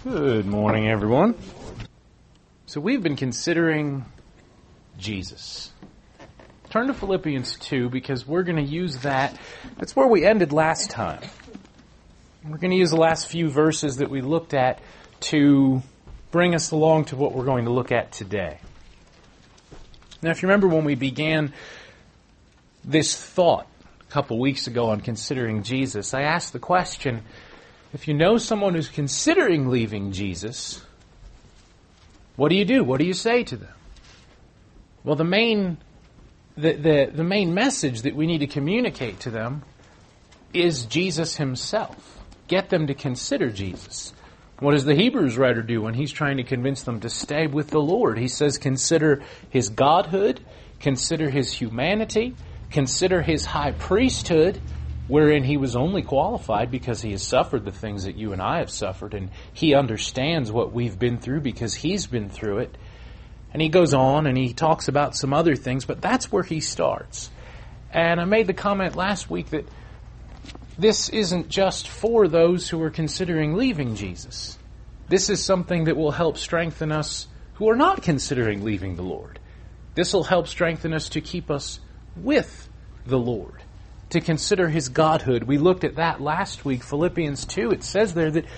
Good morning, everyone. So we've been considering Jesus. Turn to Philippians 2 because we're going to use that. That's where we ended last time. We're going to use the last few verses that we looked at to bring us along to what we're going to look at today. Now, if you remember when we began this thought a couple weeks ago on considering Jesus, I asked the question, if you know someone who's considering leaving Jesus, what do you do? What do you say to them? Well, the main message that we need to communicate to them is Jesus himself. Get them to consider Jesus. What does the Hebrews writer do when he's trying to convince them to stay with the Lord? He says, consider his godhood, consider his humanity, consider his high priesthood, wherein he was only qualified because he has suffered the things that you and I have suffered, and he understands what we've been through because he's been through it. And he goes on and he talks about some other things, but that's where he starts. And I made the comment last week that this isn't just for those who are considering leaving Jesus. This is something that will help strengthen us who are not considering leaving the Lord. This will help strengthen us to keep us with the Lord, to consider his godhood. We looked at that last week, Philippians 2. It says there that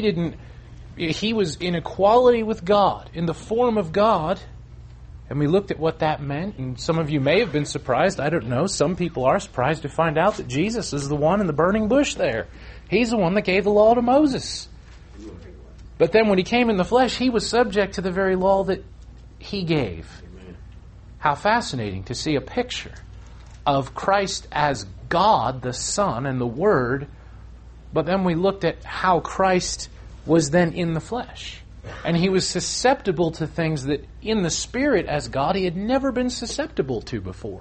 he was in equality with God, in the form of God, and we looked at what that meant, and some of you may have been surprised, I don't know, some people are surprised to find out that Jesus is the one in the burning bush there. He's the one that gave the law to Moses. But then when he came in the flesh, he was subject to the very law that he gave. How fascinating to see a picture of Christ as God, the Son, and the Word, but then we looked at how Christ was then in the flesh. And he was susceptible to things that in the Spirit as God he had never been susceptible to before.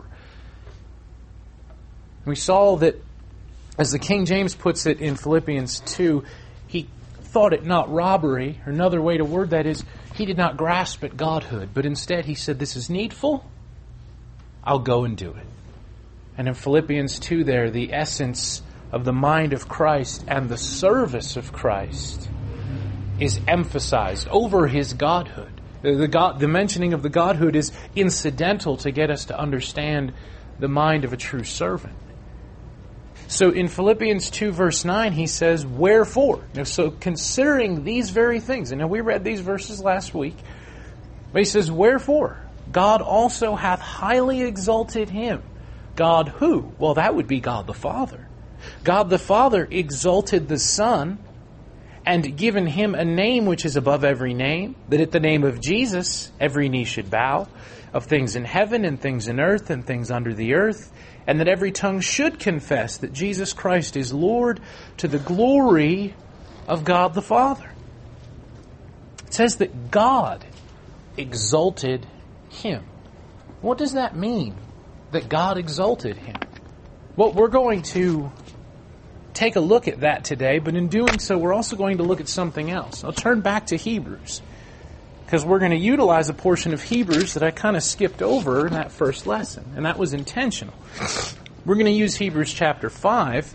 We saw that, as the King James puts it in Philippians 2, he thought it not robbery, or another way to word that is, he did not grasp at Godhood, but instead he said, this is needful, I'll go and do it. And in Philippians 2 there, the essence of the mind of Christ and the service of Christ is emphasized over his godhood. The mentioning of the godhood is incidental to get us to understand the mind of a true servant. So in Philippians 2 verse 9, he says, wherefore? Now, so considering these very things, and now we read these verses last week, but he says, wherefore? God also hath highly exalted him. God who? Well, that would be God the Father. God the Father exalted the Son and given him a name which is above every name, that at the name of Jesus every knee should bow, of things in heaven and things in earth and things under the earth, and that every tongue should confess that Jesus Christ is Lord, to the glory of God the Father. It says that God exalted him. What does that mean? That God exalted him. Well, we're going to take a look at that today, but in doing so, we're also going to look at something else. I'll turn back to Hebrews, because we're going to utilize a portion of Hebrews that I kind of skipped over in that first lesson, and that was intentional. We're going to use Hebrews chapter 5,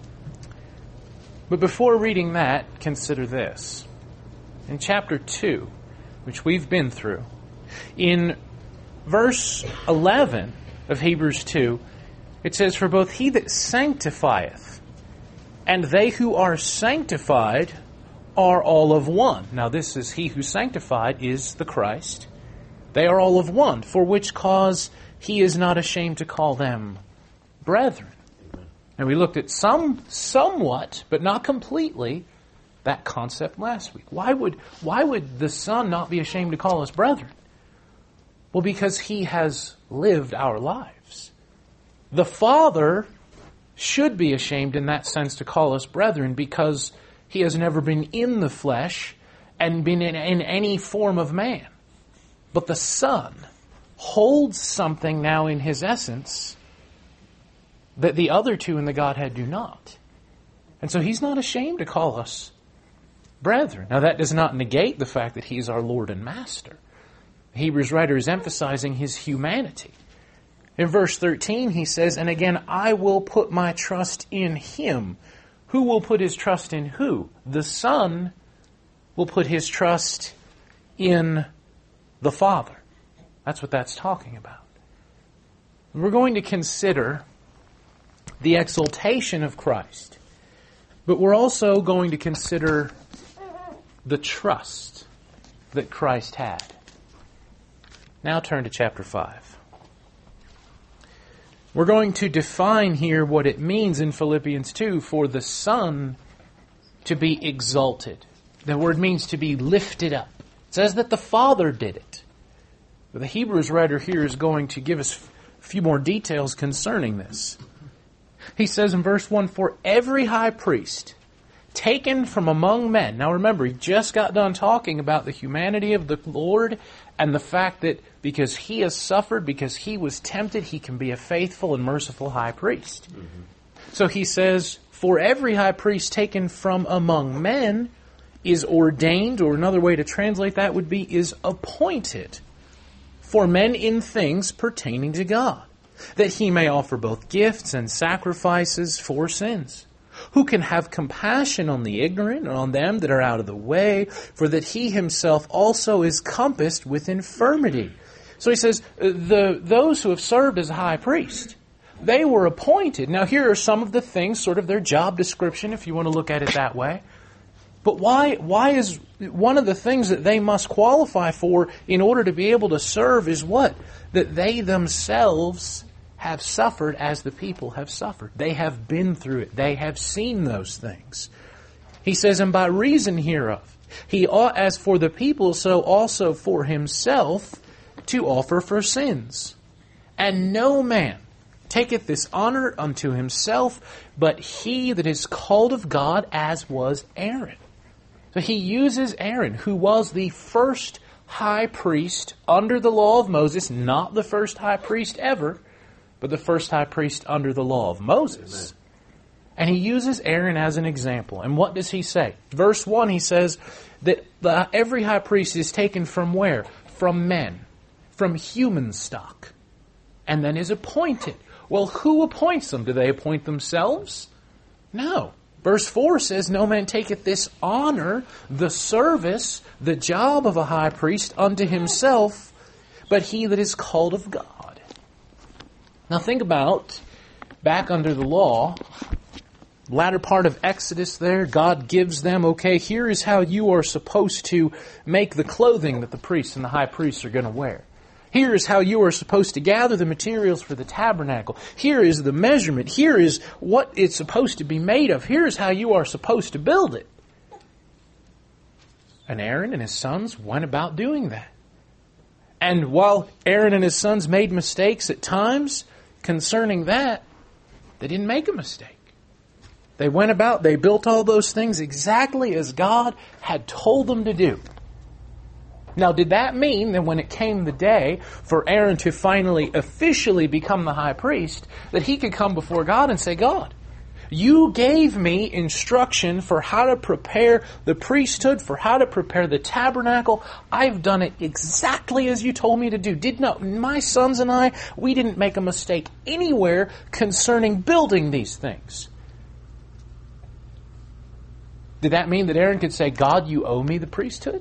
but before reading that, consider this. In chapter 2, which we've been through, in verse 11 of Hebrews 2, it says, for both he that sanctifieth and they who are sanctified are all of one. Now this is he who sanctified is the Christ. They are all of one, for which cause he is not ashamed to call them brethren. And we looked at somewhat, but not completely, that concept last week. Why would the Son not be ashamed to call us brethren? Well, because he has lived our lives. The Father should be ashamed in that sense to call us brethren because he has never been in the flesh and been in any form of man. But the Son holds something now in his essence that the other two in the Godhead do not. And so he's not ashamed to call us brethren. Now that does not negate the fact that he is our Lord and Master. The Hebrews writer is emphasizing his humanity. In verse 13 he says, and again, I will put my trust in him. Who will put his trust in who? The Son will put his trust in the Father. That's what that's talking about. We're going to consider the exaltation of Christ, but we're also going to consider the trust that Christ had. Now turn to chapter 5. We're going to define here what it means in Philippians 2 for the Son to be exalted. The word means to be lifted up. It says that the Father did it. But the Hebrews writer here is going to give us a few more details concerning this. He says in verse 1, "For every high priest taken from among men." Now remember, he just got done talking about the humanity of the Lord and the fact that because he has suffered, because he was tempted, he can be a faithful and merciful high priest. So he says, "For every high priest taken from among men is ordained," or another way to translate that would be, is appointed, "for men in things pertaining to God, that he may offer both gifts and sacrifices for sins. Who can have compassion on the ignorant and on them that are out of the way, for that he himself also is compassed with infirmity." So he says, those who have served as a high priest, they were appointed. Now here are some of the things, sort of their job description, if you want to look at it that way. But why is one of the things that they must qualify for in order to be able to serve is what? That they themselves have suffered as the people have suffered. They have been through it. They have seen those things. He says, "And by reason hereof, he ought as for the people, so also for himself, to offer for sins. And no man taketh this honor unto himself, but he that is called of God, as was Aaron." So he uses Aaron, who was the first high priest under the law of Moses, not the first high priest ever, but the first high priest under the law of Moses. Amen. And he uses Aaron as an example. And what does he say? Verse 1, he says that every high priest is taken from where? From men. From human stock. And then is appointed. Well, who appoints them? Do they appoint themselves? No. Verse 4 says, "No man taketh this honor, the service, the job of a high priest unto himself, but he that is called of God." Now think about, back under the law, latter part of Exodus there, God gives them, okay, here is how you are supposed to make the clothing that the priests and the high priests are going to wear. Here is how you are supposed to gather the materials for the tabernacle. Here is the measurement. Here is what it's supposed to be made of. Here is how you are supposed to build it. And Aaron and his sons went about doing that. And while Aaron and his sons made mistakes at times concerning that, they didn't make a mistake. They went about, they built all those things exactly as God had told them to do. Now, did that mean that when it came the day for Aaron to finally officially become the high priest, that he could come before God and say, "God, you gave me instruction for how to prepare the priesthood, for how to prepare the tabernacle. I've done it exactly as you told me to do. My sons and I, we didn't make a mistake anywhere concerning building these things." Did that mean that Aaron could say, "God, you owe me the priesthood"?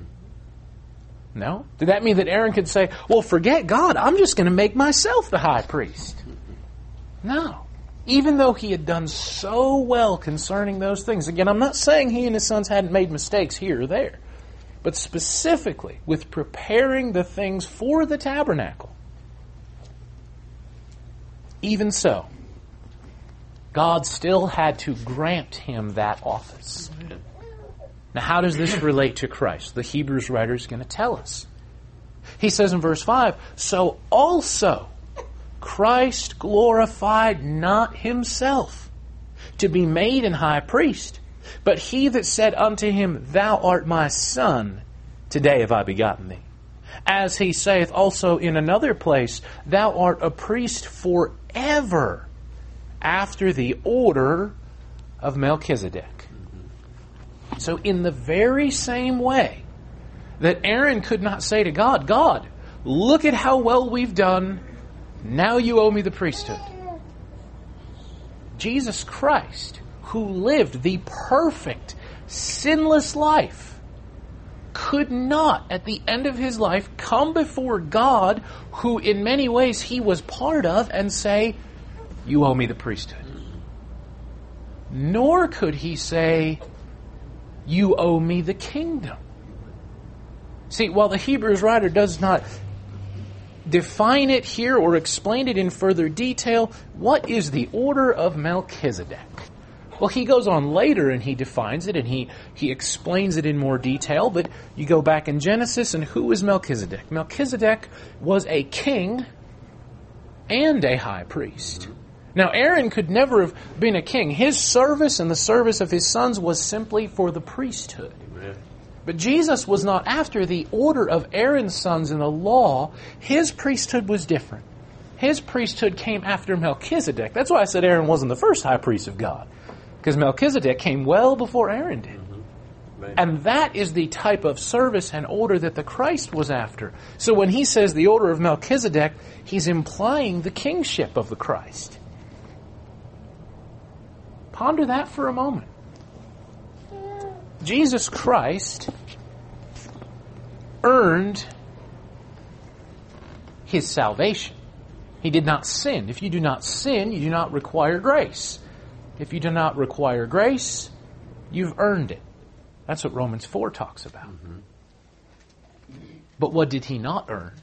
No. Did that mean that Aaron could say, "Well, forget God, I'm just going to make myself the high priest"? No. Even though he had done so well concerning those things. Again, I'm not saying he and his sons hadn't made mistakes here or there. But specifically, with preparing the things for the tabernacle. Even so, God still had to grant him that office. Now, how does this relate to Christ? The Hebrews writer is going to tell us. He says in verse 5, "So also Christ glorified not himself to be made an high priest, but he that said unto him, Thou art my son, today have I begotten thee. As he saith also in another place, Thou art a priest forever, after the order of Melchizedek." So in the very same way that Aaron could not say to God, "God, look at how well we've done. Now you owe me the priesthood." Jesus Christ, who lived the perfect, sinless life, could not, at the end of his life, come before God, who in many ways he was part of, and say, you owe me the priesthood. Nor could he say, you owe me the kingdom. See, while the Hebrews writer does not define it here or explain it in further detail, what is the order of Melchizedek? Well, he goes on later and he defines it and he explains it in more detail, but you go back in Genesis and who is Melchizedek? Melchizedek was a king and a high priest. Now, Aaron could never have been a king. His service and the service of his sons was simply for the priesthood. Amen. But Jesus was not after the order of Aaron's sons in the law. His priesthood was different. His priesthood came after Melchizedek. That's why I said Aaron wasn't the first high priest of God. Because Melchizedek came well before Aaron did. Mm-hmm. And that is the type of service and order that the Christ was after. So when he says the order of Melchizedek, he's implying the kingship of the Christ. Ponder that for a moment. Jesus Christ earned his salvation. He did not sin. If you do not sin, you do not require grace. If you do not require grace, you've earned it. That's what Romans 4 talks about. Mm-hmm. But what did he not earn?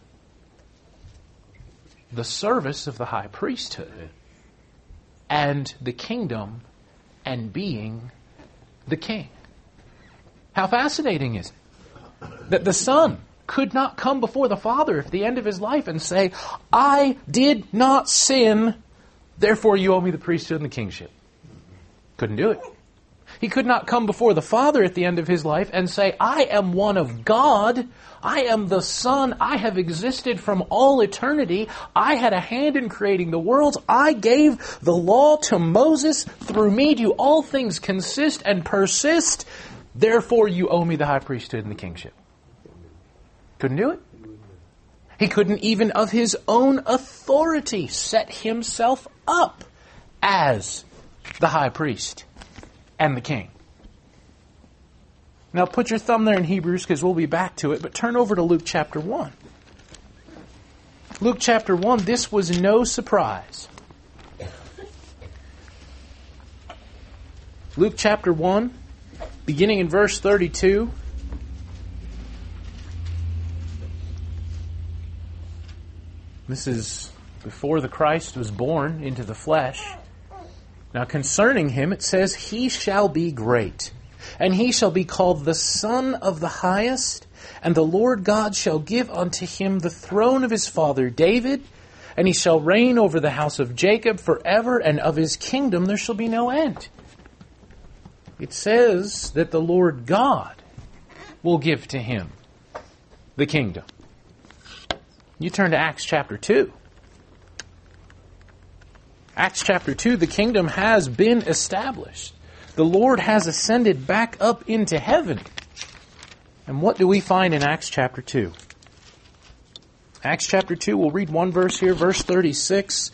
The service of the high priesthood and the kingdom and being the king. How fascinating is it that the Son could not come before the Father at the end of his life and say, I did not sin, therefore you owe me the priesthood and the kingship. Couldn't do it. He could not come before the Father at the end of his life and say, I am one of God. I am the Son. I have existed from all eternity. I had a hand in creating the worlds. I gave the law to Moses. Through me do all things consist and persist. Therefore you owe me the high priesthood and the kingship. Couldn't do it. He couldn't even of his own authority set himself up as the high priest and the king. Now put your thumb there in Hebrews because we'll be back to it, but turn over to Luke chapter 1. Luke chapter 1, this was no surprise. Luke chapter 1, beginning in verse 32. This is before the Christ was born into the flesh. Now concerning him, it says, he shall be great, and he shall be called the Son of the Highest, and the Lord God shall give unto him the throne of his father David, and he shall reign over the house of Jacob forever, and of his kingdom there shall be no end. It says that the Lord God will give to him the kingdom. You turn to Acts chapter 2. Acts chapter 2, the kingdom has been established. The Lord has ascended back up into heaven. And what do we find in Acts chapter 2? Acts chapter 2, we'll read one verse here, verse 36.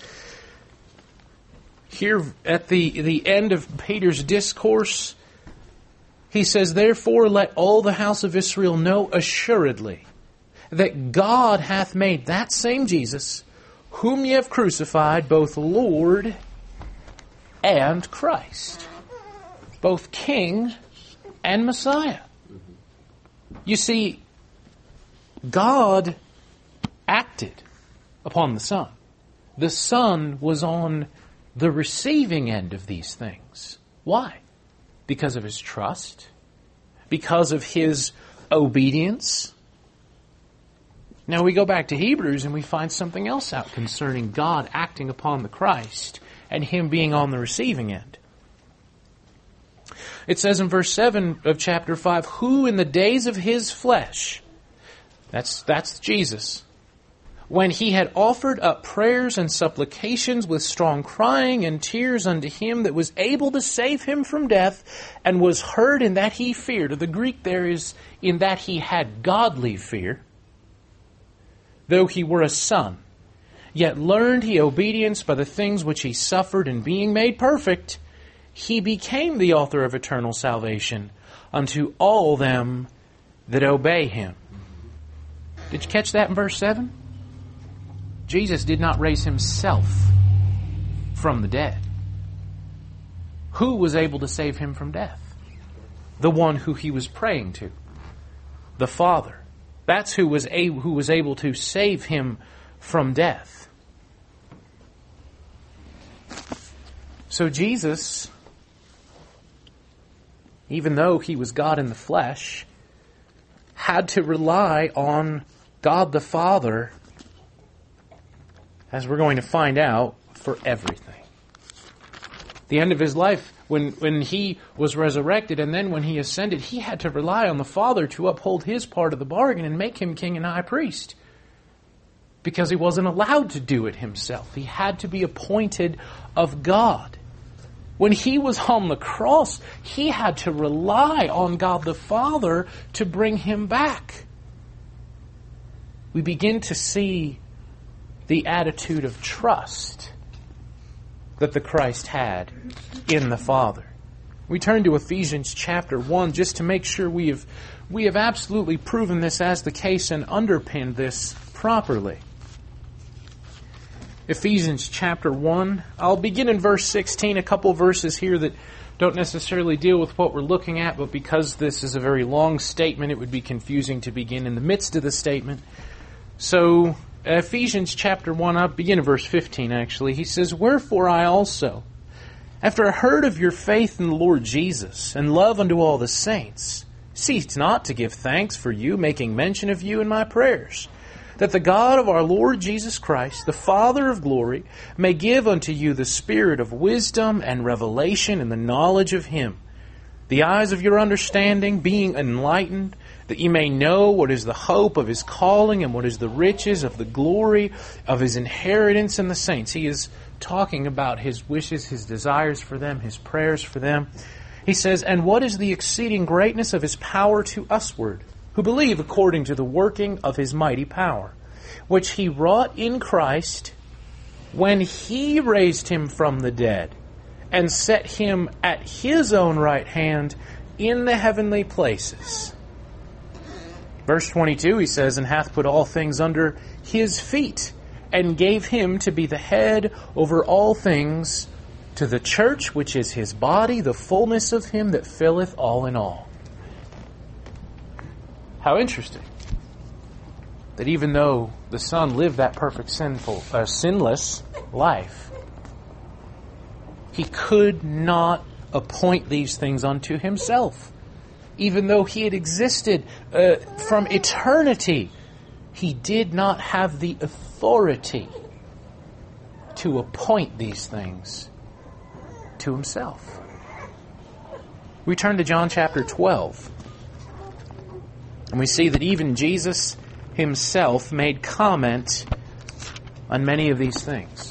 Here at the end of Peter's discourse, he says, therefore let all the house of Israel know assuredly that God hath made that same Jesus, whom ye have crucified, both Lord and Christ, both King and Messiah. You see, God acted upon the Son. The Son was on the receiving end of these things. Why? Because of his trust, because of his obedience. Now we go back to Hebrews and we find something else out concerning God acting upon the Christ and him being on the receiving end. It says in verse 7 of chapter 5, who in the days of his flesh, that's Jesus, when he had offered up prayers and supplications with strong crying and tears unto him that was able to save him from death, and was heard in that he feared. The Greek there is in that he had godly fear. Though he were a son, yet learned he obedience by the things which he suffered, and being made perfect, he became the author of eternal salvation unto all them that obey Him. Did you catch that in verse 7? Jesus did not raise Himself from the dead. Who was able to save Him from death? The one who He was praying to. The Father. That's who was able to save Him from death. So Jesus, even though He was God in the flesh, had to rely on God the Father, as we're going to find out, for everything. The end of His life, when He was resurrected and then when He ascended, He had to rely on the Father to uphold His part of the bargain and make Him king and high priest. Because He wasn't allowed to do it Himself. He had to be appointed of God. When He was on the cross, He had to rely on God the Father to bring Him back. We begin to see the attitude of trust that the Christ had in the Father. We turn to Ephesians chapter 1 just to make sure we have absolutely proven this as the case and underpinned this properly. Ephesians chapter 1. I'll begin in verse 16, a couple verses here that don't necessarily deal with what we're looking at, but because this is a very long statement, it would be confusing to begin in the midst of the statement. So, Ephesians chapter 1, I'll begin in verse 15 actually. He says, "Wherefore I also, after I heard of your faith in the Lord Jesus, and love unto all the saints, cease not to give thanks for you, making mention of you in my prayers, that the God of our Lord Jesus Christ, the Father of glory, may give unto you the spirit of wisdom and revelation in the knowledge of Him, the eyes of your understanding being enlightened, that ye may know what is the hope of His calling and what is the riches of the glory of His inheritance in the saints." He is talking about His wishes, His desires for them, His prayers for them. He says, "And what is the exceeding greatness of His power to usward, who believe according to the working of His mighty power, which He wrought in Christ when He raised Him from the dead, and set Him at His own right hand in the heavenly places." Verse 22, he says, "And hath put all things under His feet, and gave Him to be the head over all things, to the church, which is His body, the fullness of Him that filleth all in all." How interesting that even though the Son lived that perfect sinless life, He could not appoint these things unto Himself. Even though He had existed from eternity, He did not have the authority to appoint these things to Himself. We turn to John chapter 12. And we see that even Jesus Himself made comment on many of these things.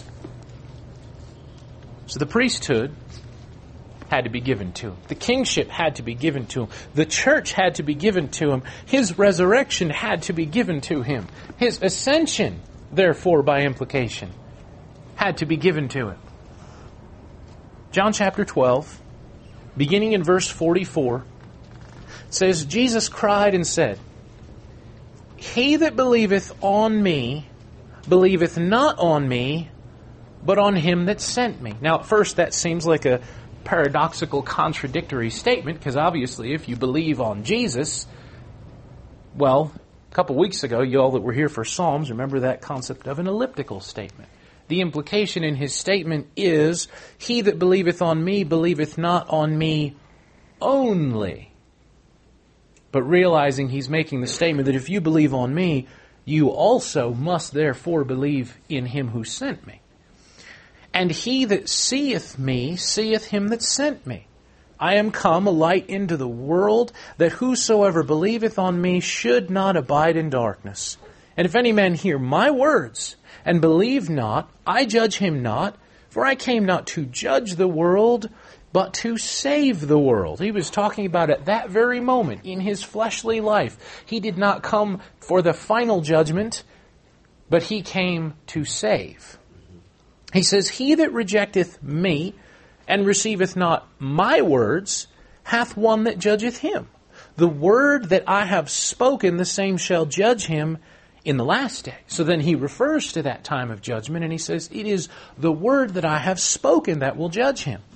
So the priesthood had to be given to Him. The kingship had to be given to Him. The church had to be given to Him. His resurrection had to be given to Him. His ascension, therefore, by implication, had to be given to Him. John chapter 12, beginning in verse 44, says, "Jesus cried and said, He that believeth on me, believeth not on me, but on Him that sent me." Now, at first, that seems like a paradoxical, contradictory statement, because obviously, if you believe on Jesus, well, a couple weeks ago, you all that were here for Psalms, remember that concept of an elliptical statement. The implication in his statement is, "He that believeth on me, believeth not on me only." But realizing he's making the statement that if you believe on me, you also must therefore believe in Him who sent me. "And he that seeth me, seeth Him that sent me. I am come a light into the world, that whosoever believeth on me should not abide in darkness. And if any man hear my words, and believe not, I judge him not, for I came not to judge the world, but to save the world." He was talking about at that very moment in His fleshly life. He did not come for the final judgment, but He came to save. He says, "He that rejecteth me, and receiveth not my words, hath one that judgeth him. The word that I have spoken, the same shall judge him in the last day. So then he refers to that time of judgment, and he says, it is the word that I have spoken that will judge him.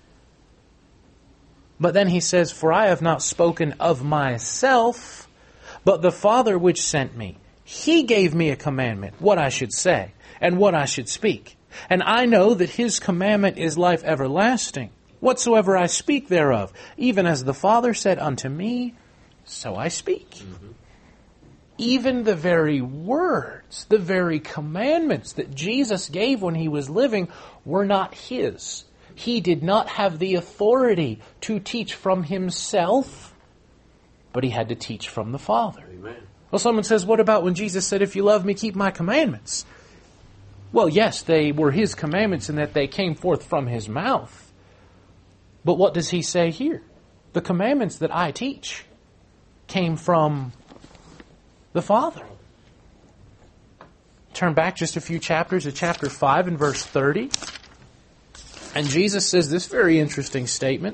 But then he says, for I have not spoken of myself, but the Father which sent me. He gave me a commandment, what I should say, and what I should speak. And I know that His commandment is life everlasting. Whatsoever I speak thereof, even as the Father said unto me, so I speak. Mm-hmm. Even the very words, the very commandments that Jesus gave when He was living were not His. He did not have the authority to teach from Himself, but He had to teach from the Father. Amen. Well, someone says, what about when Jesus said, if you love me, keep my commandments? Well, yes, they were His commandments in that they came forth from His mouth. But what does He say here? The commandments that I teach came from the Father. Turn back just a few chapters to chapter 5 and verse 30. And Jesus says this very interesting statement.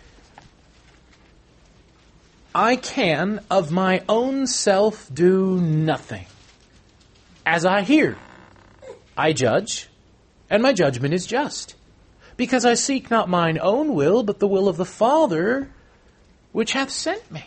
I can of my own self do nothing. As I hear, I judge, and my judgment is just. Because I seek not mine own will, but the will of the Father, which hath sent me.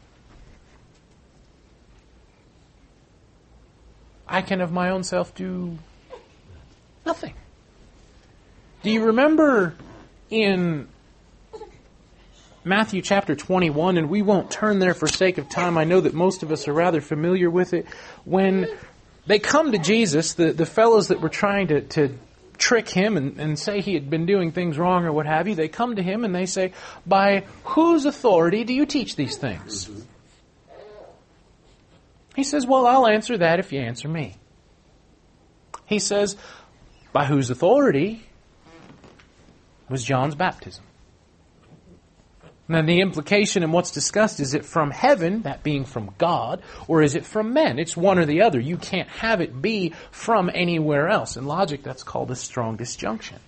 I can of my own self do nothing. Do you remember in Matthew chapter 21, and we won't turn there for sake of time, I know that most of us are rather familiar with it, when they come to Jesus, the fellows that were trying to trick Him and say He had been doing things wrong or what have you, they come to Him and they say, by whose authority do you teach these things? Mm-hmm. He says, well, I'll answer that if you answer me. He says, by whose authority was John's baptism? And then the implication in what's discussed, is it from heaven, that being from God, or is it from men? It's one or the other. You can't have it be from anywhere else. In logic, that's called a strong disjunction.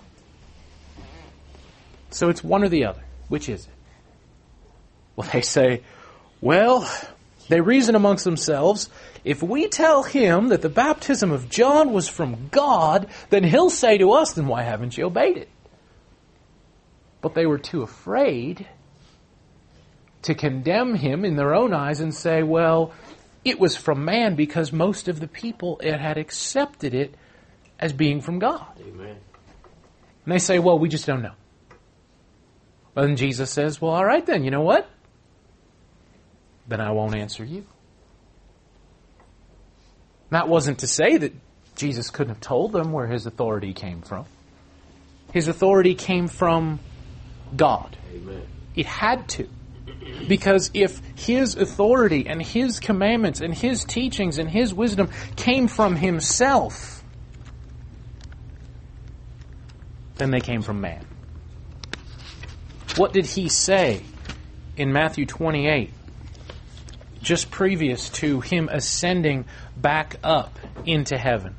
So it's one or the other. Which is it? Well, they say, well, they reason amongst themselves, if we tell him that the baptism of John was from God, then he'll say to us, then why haven't you obeyed it? But they were too afraid to condemn him in their own eyes and say, well, it was from man, because most of the people had accepted it as being from God. Amen. And they say, well, we just don't know. Well, then Jesus says, well, all right then, you know what? Then I won't answer you. That wasn't to say that Jesus couldn't have told them where His authority came from. His authority came from God. Amen. It had to. Because if His authority and His commandments and His teachings and His wisdom came from Himself, then they came from man. What did He say in Matthew 28, just previous to Him ascending back up into heaven?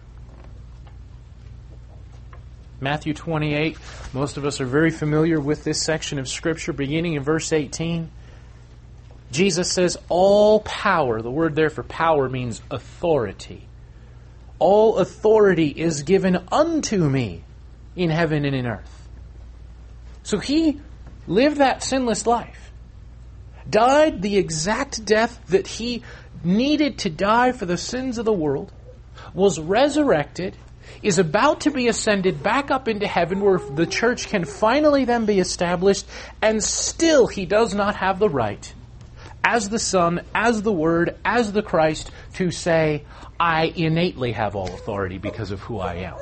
Matthew 28, most of us are very familiar with this section of Scripture, beginning in verse 18. Jesus says, all power, the word there for power means authority. All authority is given unto me in heaven and in earth. So He lived that sinless life, died the exact death that He needed to die for the sins of the world, was resurrected, is about to be ascended back up into heaven where the church can finally then be established, and still He does not have the right, as the Son, as the Word, as the Christ, to say, I innately have all authority because of who I am.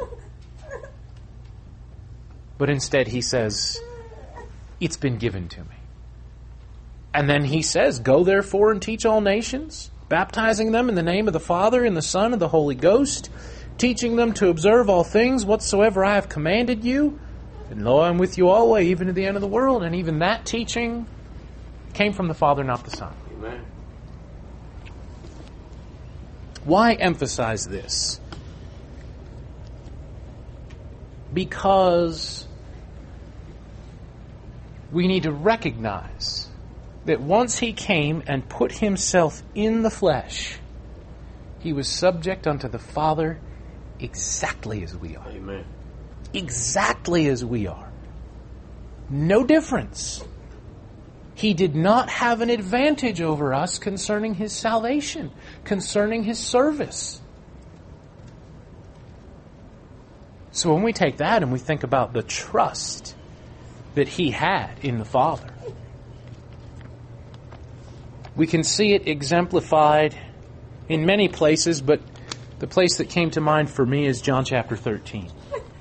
But instead He says, it's been given to me. And then He says, go therefore and teach all nations, baptizing them in the name of the Father and the Son and the Holy Ghost, teaching them to observe all things whatsoever I have commanded you. And lo, I'm with you always, even to the end of the world. And even that teaching came from the Father, not the Son. Amen. Why emphasize this? Because we need to recognize that once He came and put Himself in the flesh, He was subject unto the Father exactly as we are. Amen. Exactly as we are. No difference. He did not have an advantage over us concerning His salvation, concerning His service. So when we take that and we think about the trust that He had in the Father, we can see it exemplified in many places, but the place that came to mind for me is John chapter 13.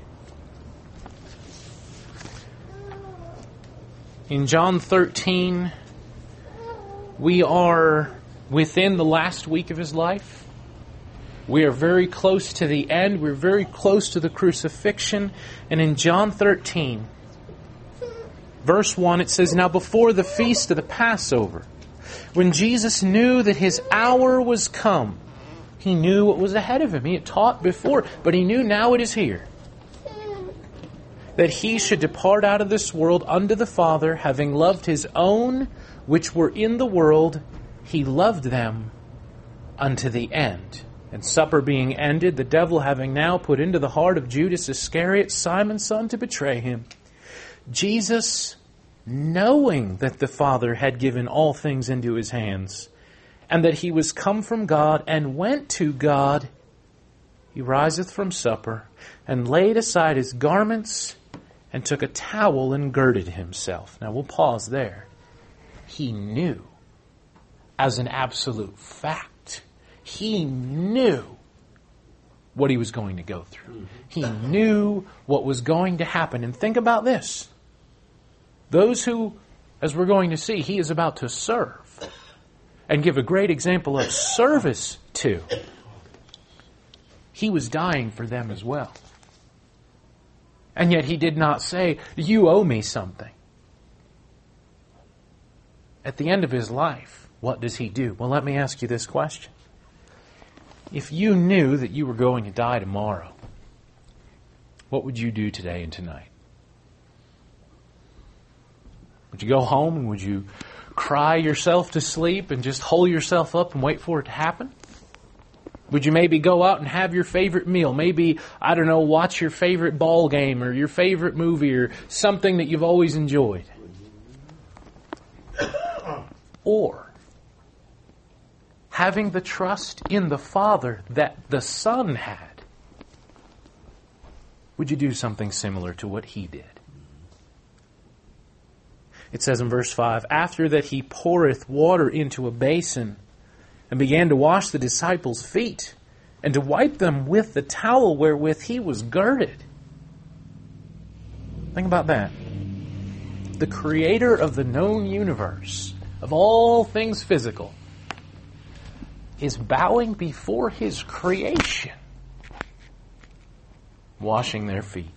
In John 13, we are within the last week of His life. We are very close to the end. We're very close to the crucifixion. And in John 13, verse 1, it says, "Now before the feast of the Passover, when Jesus knew that His hour was come," He knew what was ahead of Him. He had taught before, but He knew now it is here, "that He should depart out of this world unto the Father, having loved His own which were in the world, He loved them unto the end. And supper being ended, the devil having now put into the heart of Judas Iscariot, Simon's son, to betray Him, Jesus, knowing that the Father had given all things into His hands, and that He was come from God and went to God, He riseth from supper, and laid aside His garments, and took a towel and girded Himself." Now we'll pause there. He knew, as an absolute fact, He knew what He was going to go through. He knew what was going to happen. And think about this. Those who, as we're going to see, He is about to serve and give a great example of service to, He was dying for them as well. And yet He did not say, "You owe me something." At the end of His life, what does He do? Well, let me ask you this question. If you knew that you were going to die tomorrow, what would you do today and tonight? Would you go home and would you cry yourself to sleep and just hole yourself up and wait for it to happen? Would you maybe go out and have your favorite meal? Maybe, I don't know, watch your favorite ball game or your favorite movie or something that you've always enjoyed? Or, having the trust in the Father that the Son had, would you do something similar to what He did? It says in verse 5, "After that He poureth water into a basin, and began to wash the disciples' feet, and to wipe them with the towel wherewith He was girded." Think about that. The Creator of the known universe, of all things physical, is bowing before His creation, washing their feet.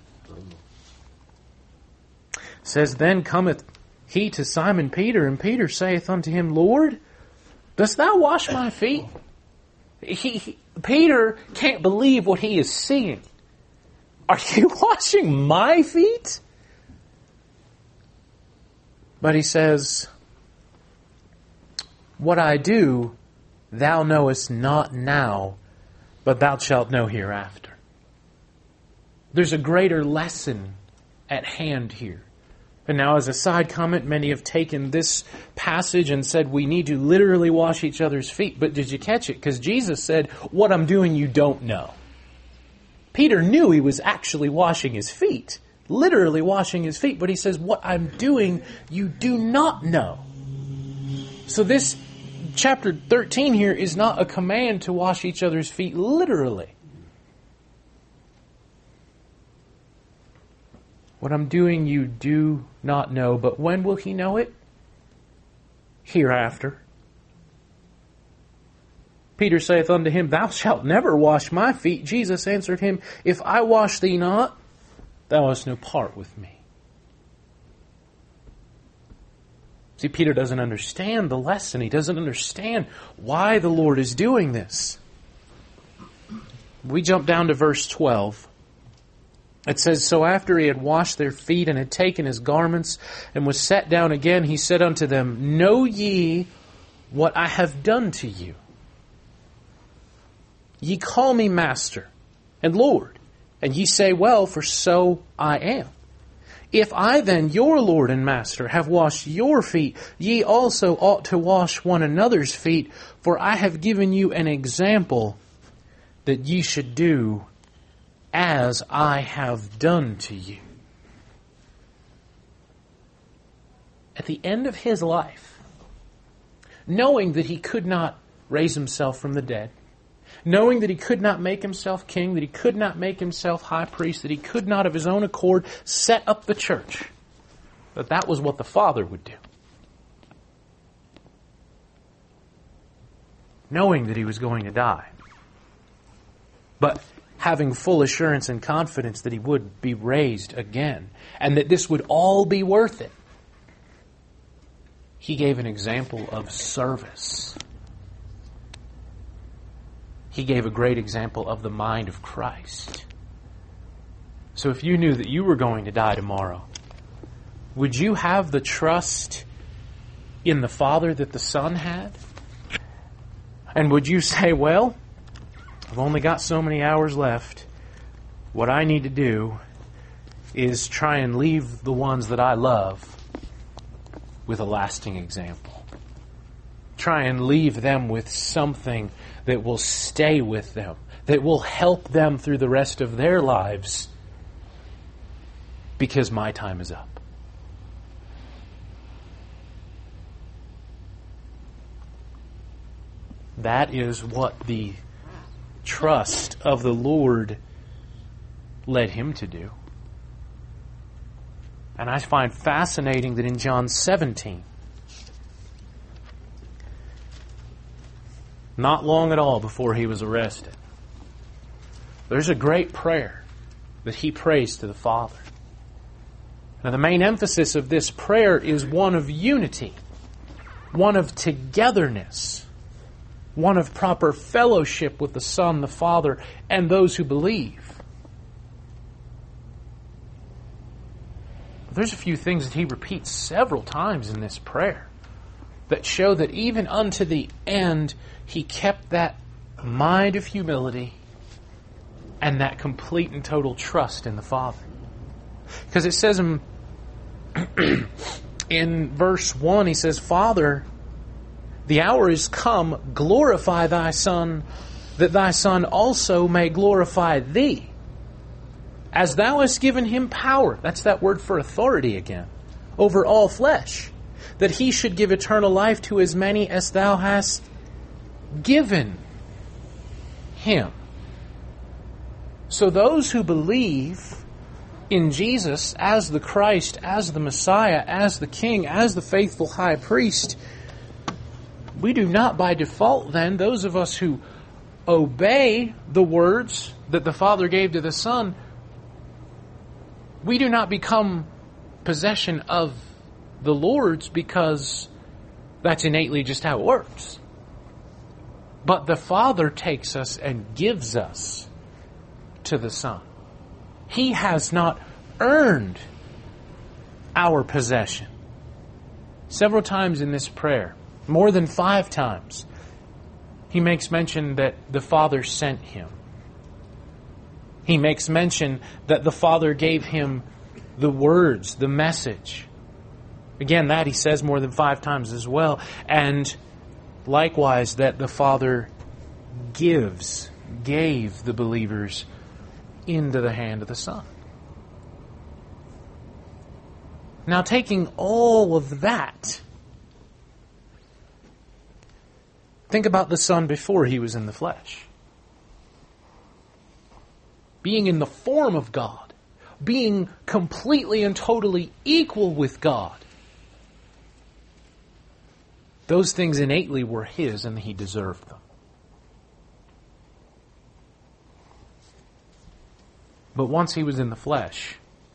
It says, "Then cometh He to Simon Peter, and Peter saith unto Him, Lord, dost Thou wash my feet?" Peter can't believe what he is seeing. "Are you washing my feet?" But He says, "What I do, Thou knowest not now, but Thou shalt know hereafter." There's a greater lesson at hand here. And now, as a side comment, many have taken this passage and said we need to literally wash each other's feet. But did you catch it? Because Jesus said, "What I'm doing you don't know." Peter knew He was actually washing his feet, literally washing his feet. But He says, "What I'm doing you do not know." So this chapter 13 here is not a command to wash each other's feet literally. What I'm doing you do not know, but when will He know it? Hereafter. Peter saith unto Him, "Thou shalt never wash my feet." Jesus answered him, "If I wash thee not, thou hast no part with me." See, Peter doesn't understand the lesson. He doesn't understand why the Lord is doing this. We jump down to verse 12. It says, "So after he had washed their feet and had taken his garments and was set down again, he said unto them, Know ye what I have done to you? Ye call me Master and Lord, and ye say, Well, for so I am. If I then, your Lord and Master, have washed your feet, ye also ought to wash one another's feet, for I have given you an example that ye should do as I have done to you." At the end of his life, knowing that he could not raise himself from the dead, knowing that he could not make himself king, that he could not make himself high priest, that he could not of his own accord set up the church, that was what the Father would do. Knowing that he was going to die, but having full assurance and confidence that he would be raised again, and that this would all be worth it, he gave an example of service. He gave a great example of the mind of Christ. So if you knew that you were going to die tomorrow, would you have the trust in the Father that the Son had? And would you say, well, I've only got so many hours left. What I need to do is try and leave the ones that I love with a lasting example. Try and leave them with something that will stay with them, that will help them through the rest of their lives, because my time is up. That is what the trust of the Lord led him to do. And I find fascinating that in John 17, not long at all before he was arrested, there's a great prayer that he prays to the Father. Now, the main emphasis of this prayer is one of unity, one of togetherness, one of proper fellowship with the Son, the Father, and those who believe. There's a few things that he repeats several times in this prayer that show that even unto the end, he kept that mind of humility and that complete and total trust in the Father. Because it says in verse 1, he says, Father, the hour is come, glorify thy Son, that thy Son also may glorify thee. As thou hast given him power, that's that word for authority again, over all flesh, that he should give eternal life to as many as thou hast given him. So those who believe in Jesus as the Christ, as the Messiah, as the King, as the faithful high priest, we do not by default then, those of us who obey the words that the Father gave to the Son, we do not become possession of the Lord's because that's innately just how it works. But the Father takes us and gives us to the Son. He has not earned our possession. Several times in this prayer, more than 5 times, he makes mention that the Father sent him. He makes mention that the Father gave him the words, the message. Again, that he says more than 5 times as well. And likewise, that the Father gave the believers into the hand of the Son. Now, taking all of that, think about the Son before he was in the flesh. Being in the form of God, being completely and totally equal with God. Those things innately were his and he deserved them. But once he was in the flesh,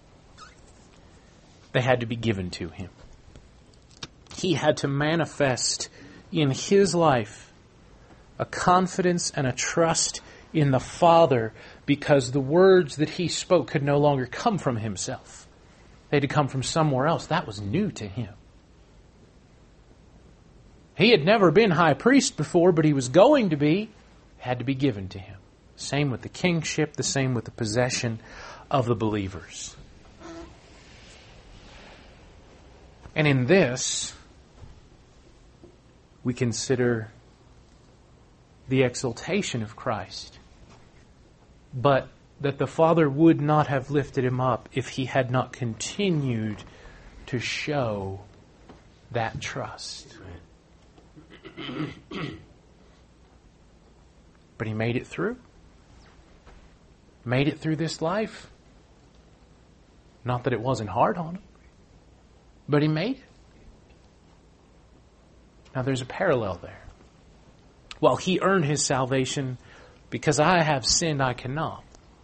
they had to be given to him. He had to manifest in his life a confidence and a trust in the Father because the words that He spoke could no longer come from Himself. They had to come from somewhere else. That was new to Him. He had never been high priest before, but He was going to be. It had to be given to Him. Same with the kingship, the same with the possession of the believers. And in this, we consider the exaltation of Christ, but that the Father would not have lifted Him up if He had not continued to show that trust. But He made it through. Made it through this life. Not that it wasn't hard on Him, but He made it. Now there's a parallel there. Well, He earned His salvation because I have sinned, I cannot.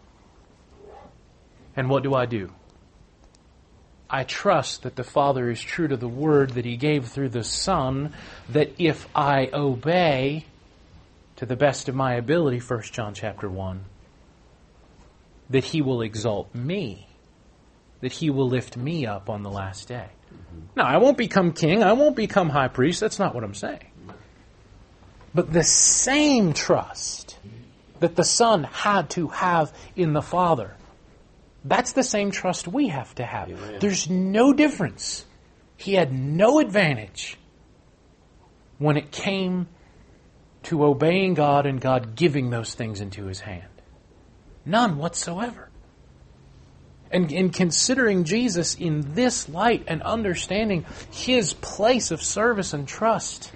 And what do? I trust that the Father is true to the word that He gave through the Son, that if I obey to the best of my ability, 1 John chapter 1, that He will exalt me, that He will lift me up on the last day. Now, I won't become king, I won't become high priest, that's not what I'm saying. But the same trust that the Son had to have in the Father, that's the same trust we have to have. Amen. There's no difference. He had no advantage when it came to obeying God and God giving those things into His hand. None whatsoever. And in considering Jesus in this light and understanding His place of service and trust,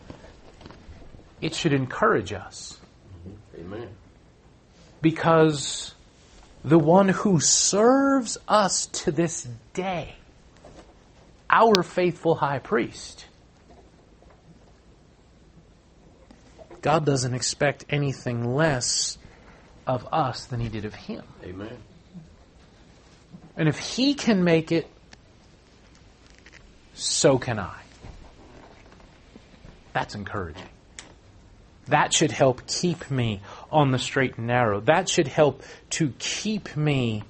it should encourage us. Amen. Because the one who serves us to this day, our faithful high priest, God doesn't expect anything less of us than He did of Him. Amen. And if He can make it, so can I. That's encouraging. That should help keep me on the straight and narrow. That should help to keep me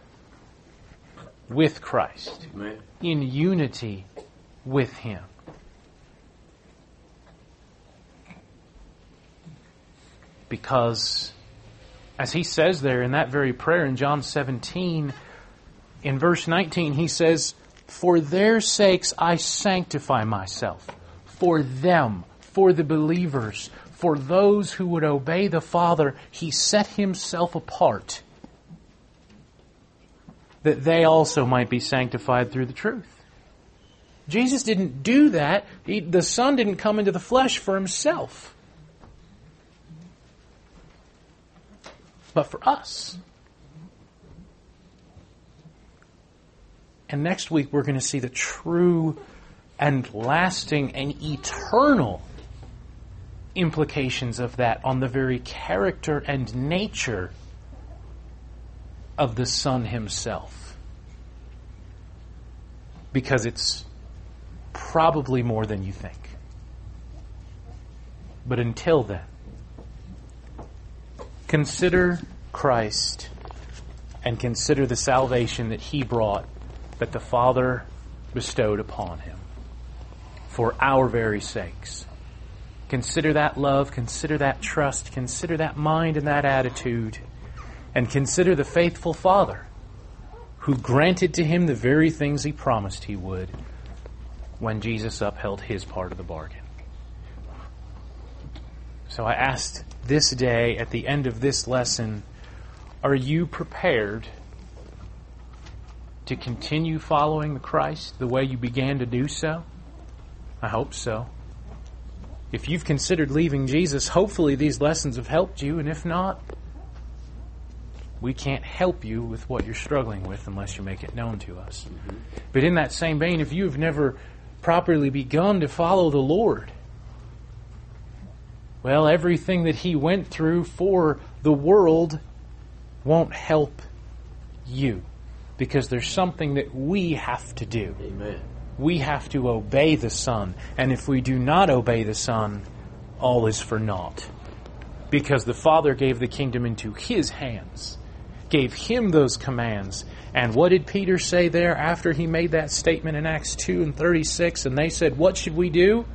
with Christ. Amen. In unity with Him. Because, as He says there in that very prayer in John 17, in verse 19, He says, "For their sakes I sanctify myself." For them, for the believers, for those who would obey the Father, He set Himself apart, that they also might be sanctified through the truth. Jesus didn't do that. The Son didn't come into the flesh for Himself, but for us. And next week we're going to see the true and lasting and eternal implications of that on the very character and nature of the Son Himself. Because it's probably more than you think. But until then, consider Christ and consider the salvation that He brought, that the Father bestowed upon Him for our very sakes. Consider that love, consider that trust, consider that mind and that attitude, and consider the faithful Father who granted to Him the very things He promised He would when Jesus upheld His part of the bargain. So I asked this day, at the end of this lesson, are you prepared to continue following the Christ the way you began to do so? I hope so. If you've considered leaving Jesus, hopefully these lessons have helped you, and if not, we can't help you with what you're struggling with unless you make it known to us. Mm-hmm. But in that same vein, if you've never properly begun to follow the Lord, well, everything that He went through for the world won't help you, because there's something that we have to do. Amen. We have to obey the Son, and if we do not obey the Son, all is for naught. because the Father gave the kingdom into His hands, gave Him those commands. And what did Peter say there after he made that statement in Acts 2:36? And they said, what should we do?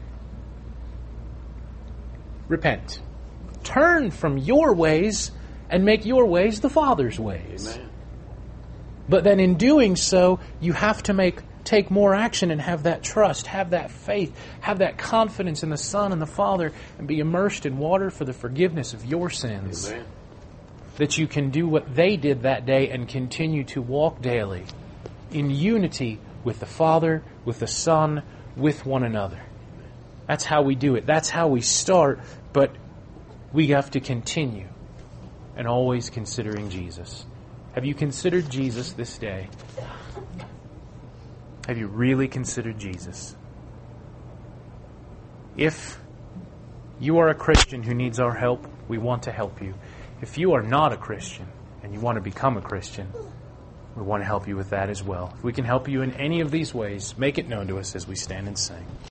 Repent. Turn from your ways and make your ways the Father's ways. Amen. But then in doing so, you have to take more action and have that trust, have that faith, have that confidence in the Son and the Father, and be immersed in water for the forgiveness of your sins. Amen. That you can do what they did that day and continue to walk daily in unity with the Father, with the Son, with one another. That's how we do it. That's how we start, but we have to continue and always considering Jesus. Have you considered Jesus this day? Have you really considered Jesus? If you are a Christian who needs our help, we want to help you. If you are not a Christian and you want to become a Christian, we want to help you with that as well. If we can help you in any of these ways, make it known to us as we stand and sing.